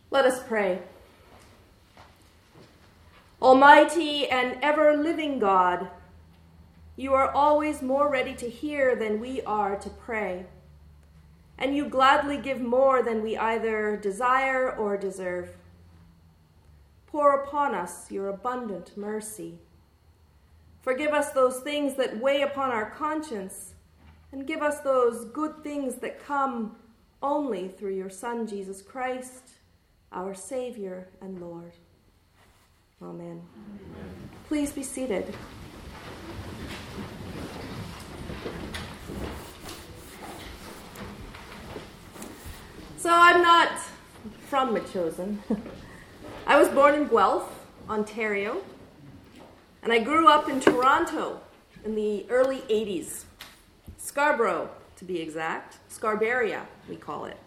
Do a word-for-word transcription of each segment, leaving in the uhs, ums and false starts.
Let us pray. Almighty and ever-living God, you are always more ready to hear than we are to pray, and you gladly give more than we either desire or deserve. Pour upon us your abundant mercy. Forgive us those things that weigh upon our conscience, and give us those good things that come only through your Son, Jesus Christ, our Savior and Lord. Amen. Amen. Please be seated. So I'm not from Metchosin. I was born in Guelph, Ontario, and I grew up in Toronto in the early eighties. Scarborough, to be exact. Scarberia, we call it.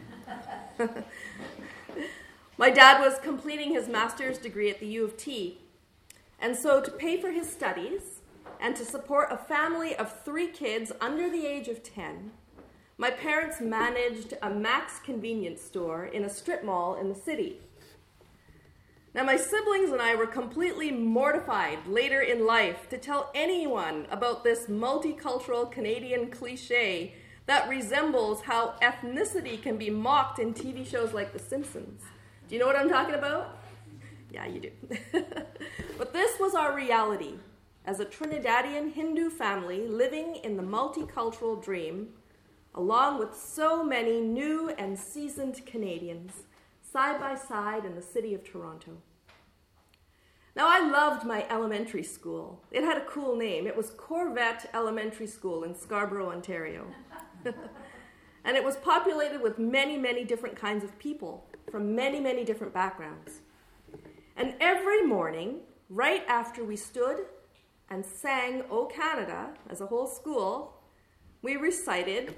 My dad was completing his master's degree at the U of T, and so to pay for his studies and to support a family of three kids under the age of ten, my parents managed a Mac's convenience store in a strip mall in the city. Now, my siblings and I were completely mortified later in life to tell anyone about this multicultural Canadian cliche that resembles how ethnicity can be mocked in T V shows like The Simpsons. Do you know what I'm talking about? Yeah, you do. But this was our reality as a Trinidadian Hindu family living in the multicultural dream, along with so many new and seasoned Canadians, side by side in the city of Toronto. Now, I loved my elementary school. It had a cool name. It was Corvette Elementary School in Scarborough, Ontario. And it was populated with many, many different kinds of people from many, many different backgrounds. And every morning, right after we stood and sang O Canada as a whole school, we recited.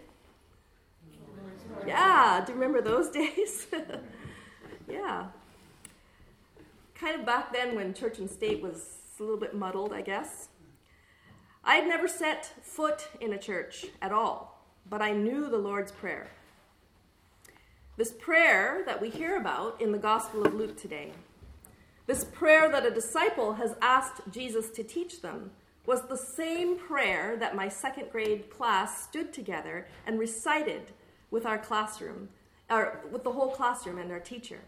Yeah, do you remember those days? Yeah. Kind of back then when church and state was a little bit muddled, I guess. I had never set foot in a church at all, but I knew the Lord's Prayer. This prayer that we hear about in the Gospel of Luke today, this prayer that a disciple has asked Jesus to teach them, was the same prayer that my second grade class stood together and recited with our classroom, or with the whole classroom and our teacher.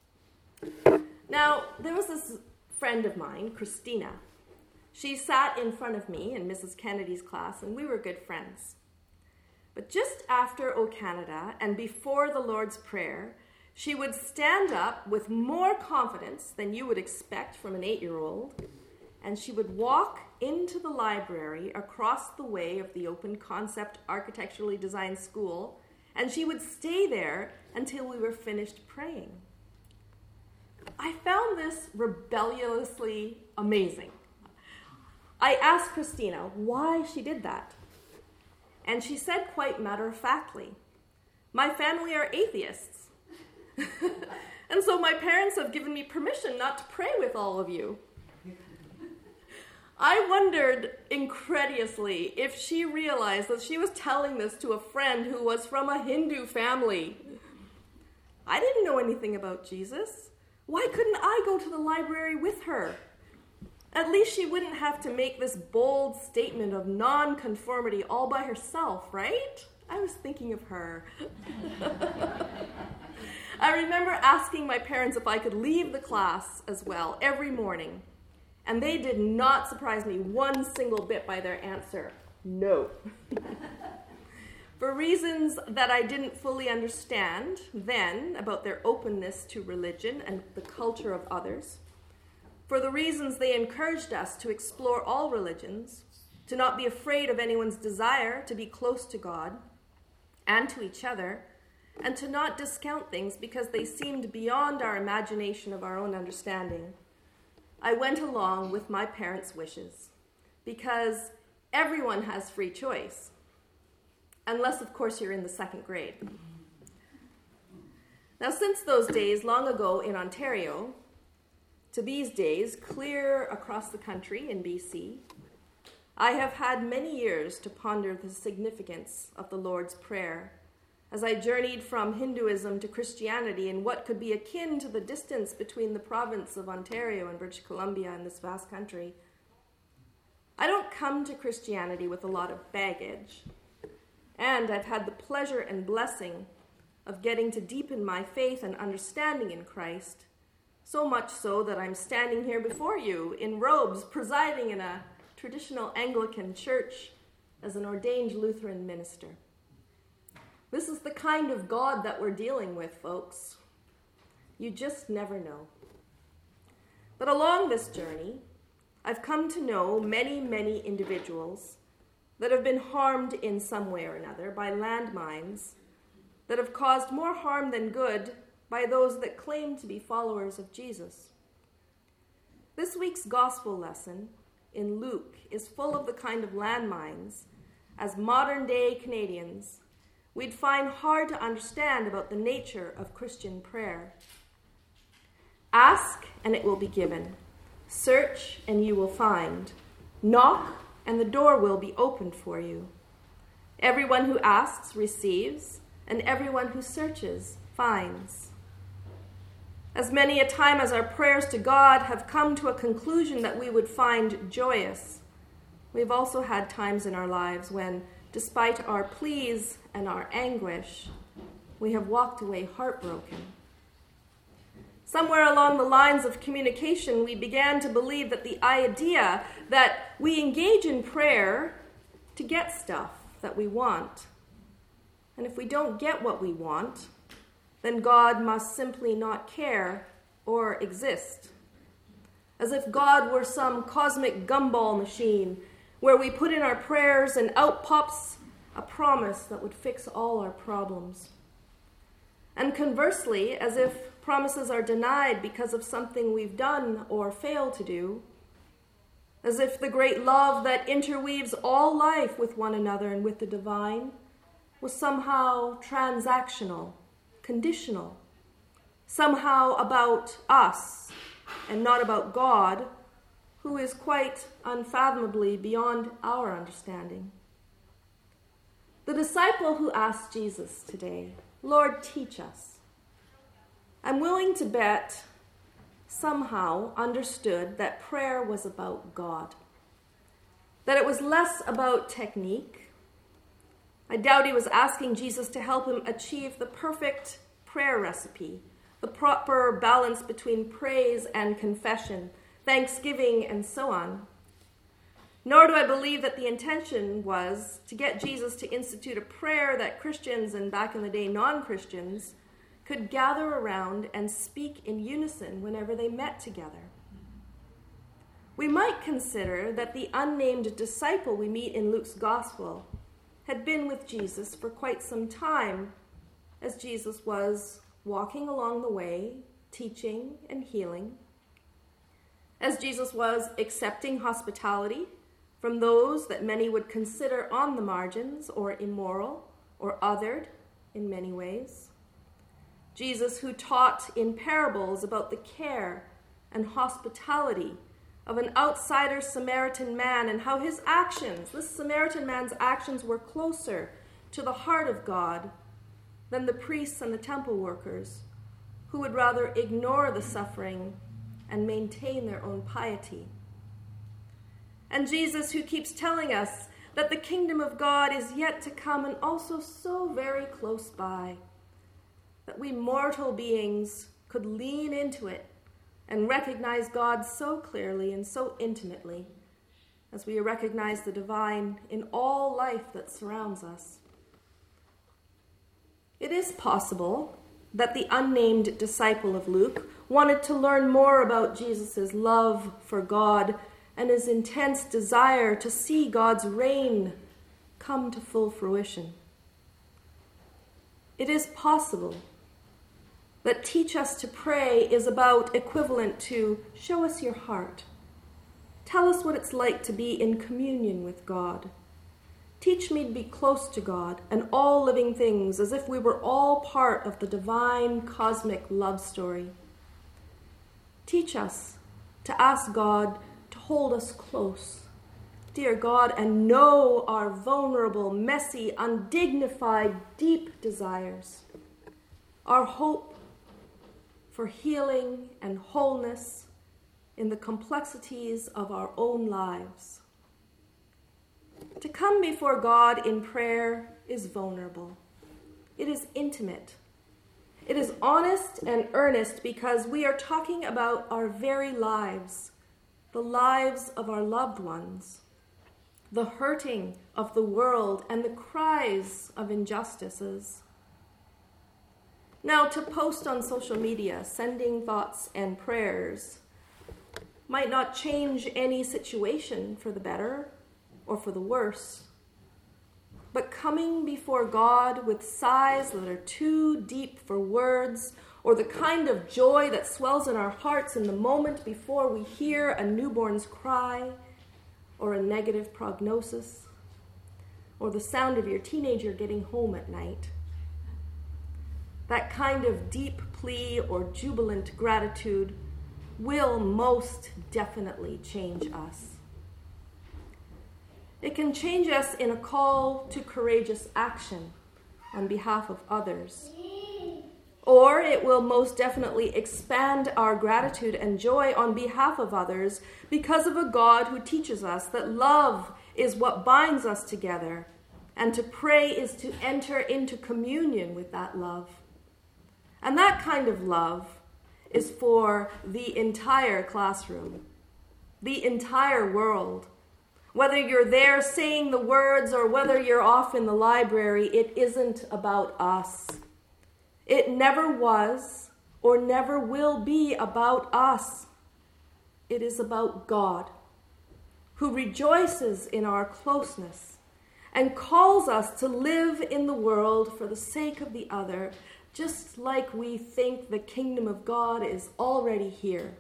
Now, there was this friend of mine, Christina. She sat in front of me in Missus Kennedy's class, and we were good friends. But just after O Canada and before the Lord's Prayer, she would stand up with more confidence than you would expect from an eight-year-old, and she would walk into the library across the way of the Open Concept Architecturally Designed School, and she would stay there until we were finished praying. I found this rebelliously amazing. I asked Christina why she did that. And she said quite matter-of-factly, "My family are atheists. And so my parents have given me permission not to pray with all of you." I wondered incredulously if she realized that she was telling this to a friend who was from a Hindu family. I didn't know anything about Jesus. Why couldn't I go to the library with her? At least she wouldn't have to make this bold statement of non-conformity all by herself, right? I was thinking of her. I remember asking my parents if I could leave the class as well every morning, and they did not surprise me one single bit by their answer, no. For reasons that I didn't fully understand then about their openness to religion and the culture of others, for the reasons they encouraged us to explore all religions, to not be afraid of anyone's desire to be close to God and to each other, and to not discount things because they seemed beyond our imagination of our own understanding, I went along with my parents' wishes, because everyone has free choice, unless, of course, you're in the second grade. Now, since those days long ago in Ontario, to these days clear across the country in B C, I have had many years to ponder the significance of the Lord's Prayer as I journeyed from Hinduism to Christianity in what could be akin to the distance between the province of Ontario and British Columbia in this vast country. I don't come to Christianity with a lot of baggage, and I've had the pleasure and blessing of getting to deepen my faith and understanding in Christ, so much so that I'm standing here before you in robes, presiding in a traditional Anglican church as an ordained Lutheran minister. This is the kind of God that we're dealing with, folks. You just never know. But along this journey, I've come to know many, many individuals that have been harmed in some way or another by landmines that have caused more harm than good by those that claim to be followers of Jesus. This week's gospel lesson in Luke is full of the kind of landmines, as modern-day Canadians, we'd find hard to understand about the nature of Christian prayer. Ask, and it will be given. Search, and you will find. Knock, and the door will be opened for you. Everyone who asks receives, and everyone who searches finds. As many a time as our prayers to God have come to a conclusion that we would find joyous, we've also had times in our lives when, despite our pleas and our anguish, we have walked away heartbroken. Somewhere along the lines of communication, we began to believe that the idea that we engage in prayer to get stuff that we want, and if we don't get what we want, then God must simply not care or exist. As if God were some cosmic gumball machine where we put in our prayers and out pops a promise that would fix all our problems. And conversely, as if promises are denied because of something we've done or failed to do, as if the great love that interweaves all life with one another and with the divine was somehow transactional, conditional, somehow about us and not about God, who is quite unfathomably beyond our understanding. The disciple who asked Jesus today, "Lord, teach us," I'm willing to bet somehow understood that prayer was about God, that it was less about technique. I doubt he was asking Jesus to help him achieve the perfect prayer recipe, the proper balance between praise and confession, thanksgiving, and so on. Nor do I believe that the intention was to get Jesus to institute a prayer that Christians and back in the day non-Christians could gather around and speak in unison whenever they met together. We might consider that the unnamed disciple we meet in Luke's gospel had been with Jesus for quite some time, as Jesus was walking along the way, teaching and healing, as Jesus was accepting hospitality from those that many would consider on the margins or immoral or othered in many ways. Jesus who taught in parables about the care and hospitality of an outsider Samaritan man and how his actions, this Samaritan man's actions, were closer to the heart of God than the priests and the temple workers, who would rather ignore the suffering and maintain their own piety. And Jesus who keeps telling us that the kingdom of God is yet to come and also so very close by, that we mortal beings could lean into it and recognize God so clearly and so intimately as we recognize the divine in all life that surrounds us. It is possible that the unnamed disciple of Luke wanted to learn more about Jesus' love for God and his intense desire to see God's reign come to full fruition. It is possible that teach us to pray is about equivalent to show us your heart. Tell us what it's like to be in communion with God. Teach me to be close to God and all living things as if we were all part of the divine cosmic love story. Teach us to ask God to hold us close, dear God, and know our vulnerable, messy, undignified, deep desires, our hope for healing and wholeness in the complexities of our own lives. To come before God in prayer is vulnerable. It is intimate. It is honest and earnest because we are talking about our very lives, the lives of our loved ones, the hurting of the world, and the cries of injustices. Now, to post on social media, sending thoughts and prayers might not change any situation for the better or for the worse. But coming before God with sighs that are too deep for words, or the kind of joy that swells in our hearts in the moment before we hear a newborn's cry, or a negative prognosis, or the sound of your teenager getting home at night. That kind of deep plea or jubilant gratitude will most definitely change us. It can change us in a call to courageous action on behalf of others. Or it will most definitely expand our gratitude and joy on behalf of others because of a God who teaches us that love is what binds us together, and to pray is to enter into communion with that love. And that kind of love is for the entire classroom, the entire world. Whether you're there saying the words or whether you're off in the library, it isn't about us. It never was or never will be about us. It is about God, who rejoices in our closeness and calls us to live in the world for the sake of the other, just like we think the kingdom of God is already here.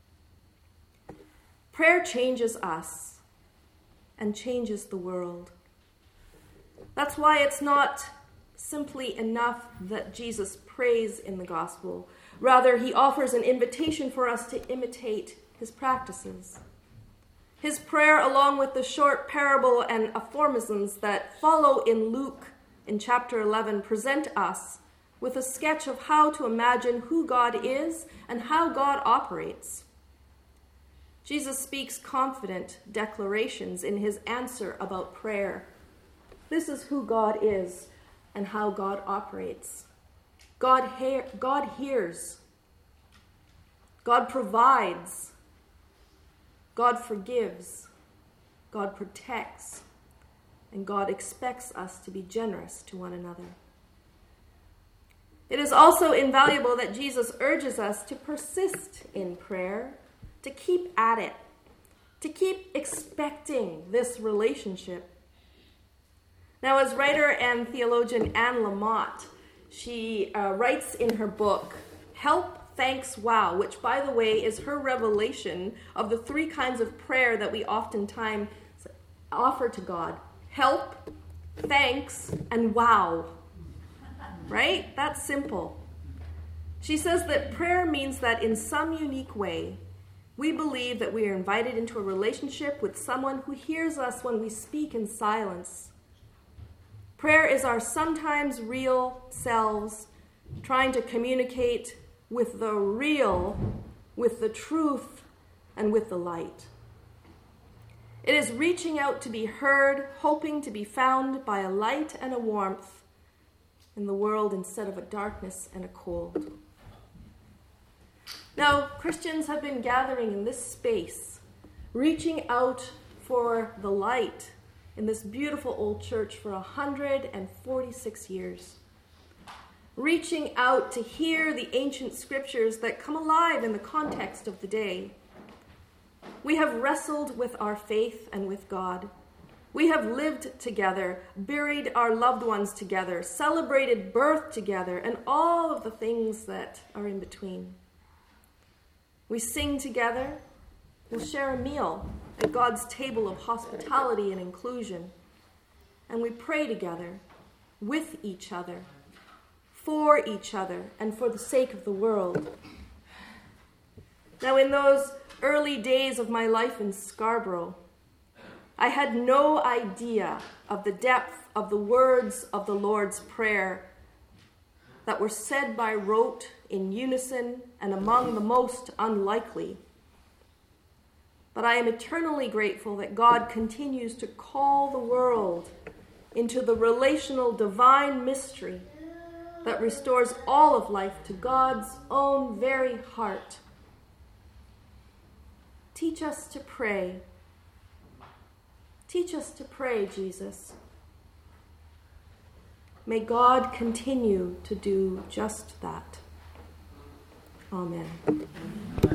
Prayer changes us and changes the world. That's why it's not simply enough that Jesus prays in the gospel. Rather, he offers an invitation for us to imitate his practices. His prayer, along with the short parable and aphorisms that follow in Luke in chapter eleven, present us with a sketch of how to imagine who God is and how God operates. Jesus speaks confident declarations in his answer about prayer. This is who God is and how God operates. God, he- God hears. God provides. God forgives. God protects. And God expects us to be generous to one another. It is also invaluable that Jesus urges us to persist in prayer, to keep at it, to keep expecting this relationship. Now, as writer and theologian Anne Lamott, she uh, writes in her book, Help, Thanks, Wow, which, by the way, is her revelation of the three kinds of prayer that we oftentimes offer to God. Help, thanks, and wow. Right? That's simple. She says that prayer means that in some unique way, we believe that we are invited into a relationship with someone who hears us when we speak in silence. Prayer is our sometimes real selves trying to communicate with the real, with the truth, and with the light. It is reaching out to be heard, hoping to be found by a light and a warmth in the world instead of a darkness and a cold. Now, Christians have been gathering in this space, reaching out for the light in this beautiful old church for one hundred forty-six years. Reaching out to hear the ancient scriptures that come alive in the context of the day. We have wrestled with our faith and with God. We have lived together, buried our loved ones together, celebrated birth together, and all of the things that are in between. We sing together. We'll share a meal at God's table of hospitality and inclusion. And we pray together, with each other, for each other, and for the sake of the world. Now, in those early days of my life in Scarborough, I had no idea of the depth of the words of the Lord's Prayer that were said by rote in unison and among the most unlikely. But I am eternally grateful that God continues to call the world into the relational divine mystery that restores all of life to God's own very heart. Teach us to pray. Teach us to pray, Jesus. May God continue to do just that. Amen.